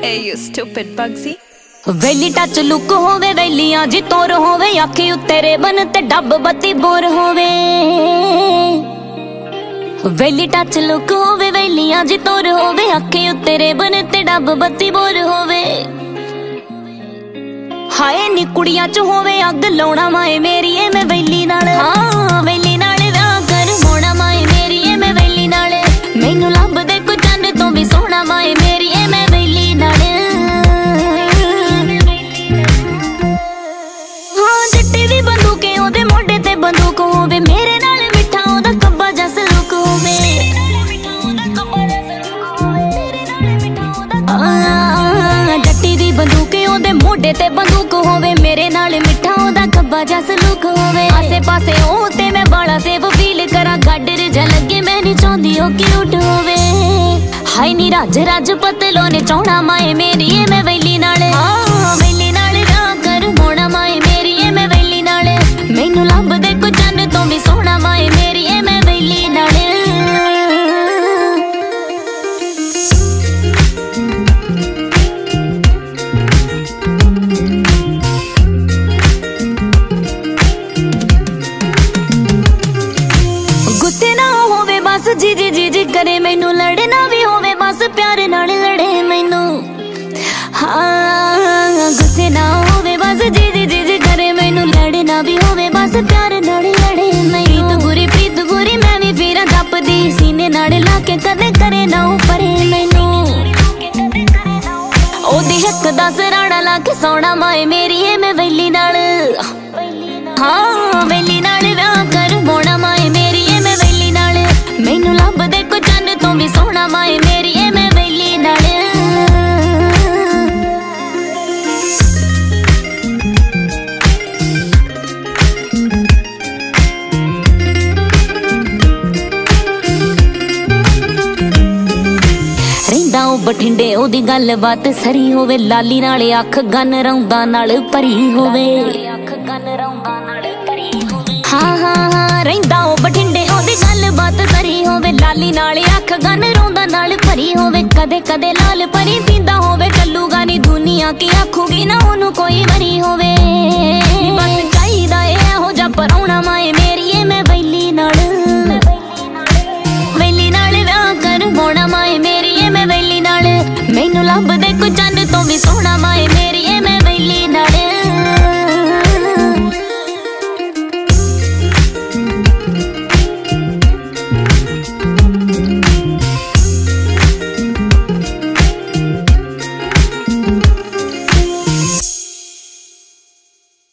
Hey, you stupid Bugsy. वेली टच लुक होवे वेलियां जी तोर होवे आखी उत्तेरे बन ते डब बत्ती बोर होवे। वेली टच लुक होवे वेलियां जी तोर होवे आखी उत्तेरे बन ते डब बत्ती बोर होवे। हाय नी कुड़ियां च होवे अग लाउणा माए मेरी ए मैं वेली नाल हां वेली नाल विआह कर होना माए मेरी ए मैं वेली नाल मैनू लब दे कोई चंद तो भी सोहना माए मेरी ए मैं वेली नाल। बंदूक होवे मेरे नाल मिठा ओदा कब्बा जस लुक होवे। जट्टी दी बंदूक ओदे मोढे ते बंदूक होवे मेरे नाल मिठा ओदा कब्बा जस लुक होवे। आसे पासे ओ ते मैं बाला सेव फील करा गाडर जा लगे मैं नहीं चाहती ओ क्यूट होवे। हाय नी राज राज पतलो ने चौड़ा माए मेरी ए मैं वेली नाल वेली नाल विआह कर होना माए मेरी ए मैं वेली नाल मैनू लब दे कोई चंद तो भी सोहना माए मेरी ए मैं वेली नाल। गुस्से ना होवे बस जी जी जी जी करे मैनू लड़ना भी होवे बस प्यार नाल लड़े मैनू। हाँ गुस्से ना होवे बस जी जी जी जी करे मैनू लड़ना भी होवे बस प्यार नाल लड़े मैनू। प्रीत गुरी मैं भी फिर जपदी सीने नाल लाके कदे करे ना परे मैनू। ओदी हक दा सराणा लाके सोना माए मेरी ए मैं वेली नाल हाँ वेली नाल विआह कर होना माए मेरी ए मैं वेली नाल मैनू लब दे कोई चंद तो भी सोहना माए मेरी ए मैं वेली नाल। बठिंडे ओदी गल बात सरी होवे लाली नाले अख गन रौंदा नाल भरी होवे। हाँ हाँ हाँ रहिंदा ओ बठिंडे ओदी गल बात सरी होवे लाली नाले अख गन रौंदा नाल भरी होवे। कदे कदे लाल परी पींदा होवे कल्लू गानी दुनिया की आखूगी ना ओनू कोई मरी होवे। बस चाहिदा एहो जा परौणा माए मेरी ए मैं वेली नाल वेली नाल विआह कर होना माए मेरी ए मैं वेली नाल मैनू लब दे कोई चंद तो भी सोहना माए मेरी ए मैं वेली नाल।